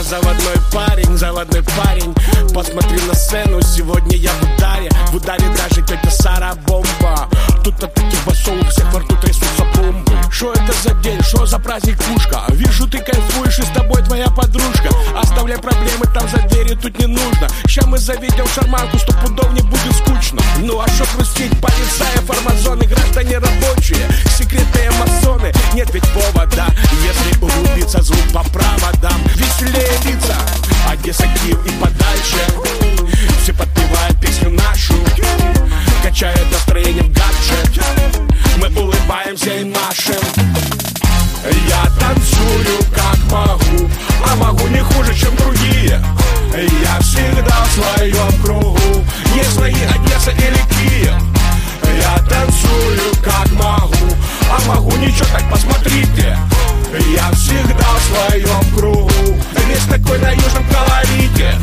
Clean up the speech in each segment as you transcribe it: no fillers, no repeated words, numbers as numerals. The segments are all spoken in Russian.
Я заводной парень, посмотри на сцену, сегодня я в ударе даже тетя Сара бомба. Тут от таких басов всех во рту трясутся бомбы. Шо это за день, шо за праздник, пушка? Вижу, ты кайфуешь, и с тобой твоя подружка. Оставляй проблемы там за дверью, тут не нужно. Ща мы заведем шарманку, 100 пудов не будет скучно. Ну а шо грустить, полицаи, фармазоны, граждане рабочие, секретные масоны. Нет ведь повода, если углубиться, звук по проводам. Веселее лица, Одесса, Киев и подальше. Все подпевают песню нашу, качают настроением гаджет. Мы улыбаемся и машем. Я танцую как могу, а могу не хуже, чем другие. Я всегда в своем кругу, не свои Одесса или Киев. Я танцую как могу, а могу ничего, так посмотрите. Я всегда в своем кругу, весь такой на южном колорите.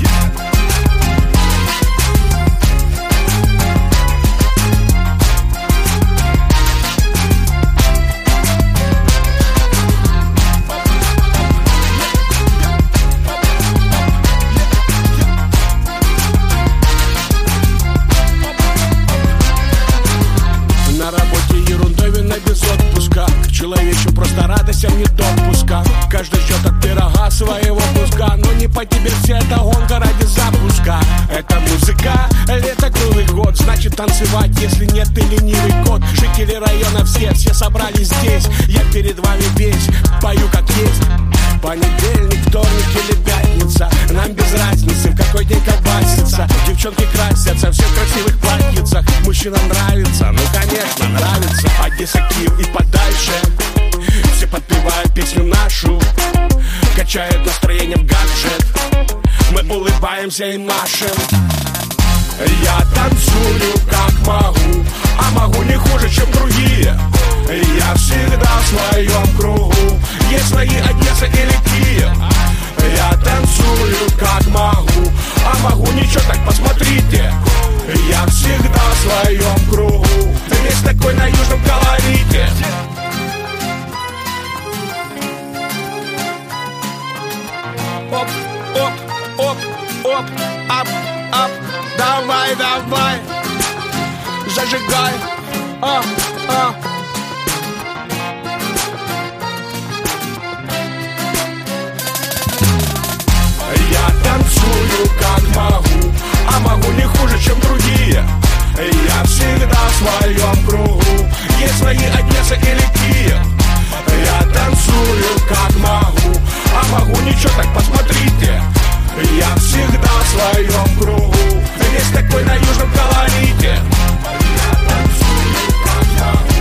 Человечу просто радость, а не допуска. Каждый ждет от пирога своего куска, но не по тебе все, это гонка ради запуска. Это музыка, лето круглый год, значит танцевать, если нет, ты ленивый кот. Жители района все собрались здесь, я перед вами весь, пою как есть. Понедельник, вторник или пятница, нам без разницы, в какой день колбасится. Девчонки красятся, все в красивых платьицах. Мужчинам нравится, ну конечно нравится. Одесса, Киев и подальше, все подпевают песню нашу, качают настроением гаджет. Мы улыбаемся и машем. Я танцую как могу, а могу не хуже, чем другие. Я всегда в своем кругу, есть свои Одесса или Киев. Я танцую как могу, а могу ничего, так посмотрите. Я всегда в своем кругу, весь такой на южном колорите. Оп, оп, оп, оп, ап, ап. Давай, давай, зажигай, Я танцую как могу, а могу не хуже, чем другие. Я всегда в своем кругу, есть свои Одесса или Киев. Я танцую как могу, а могу ничего, так посмотрите. Я всегда в своем кругу, весь такой на южном колорите. Я танцую как могу.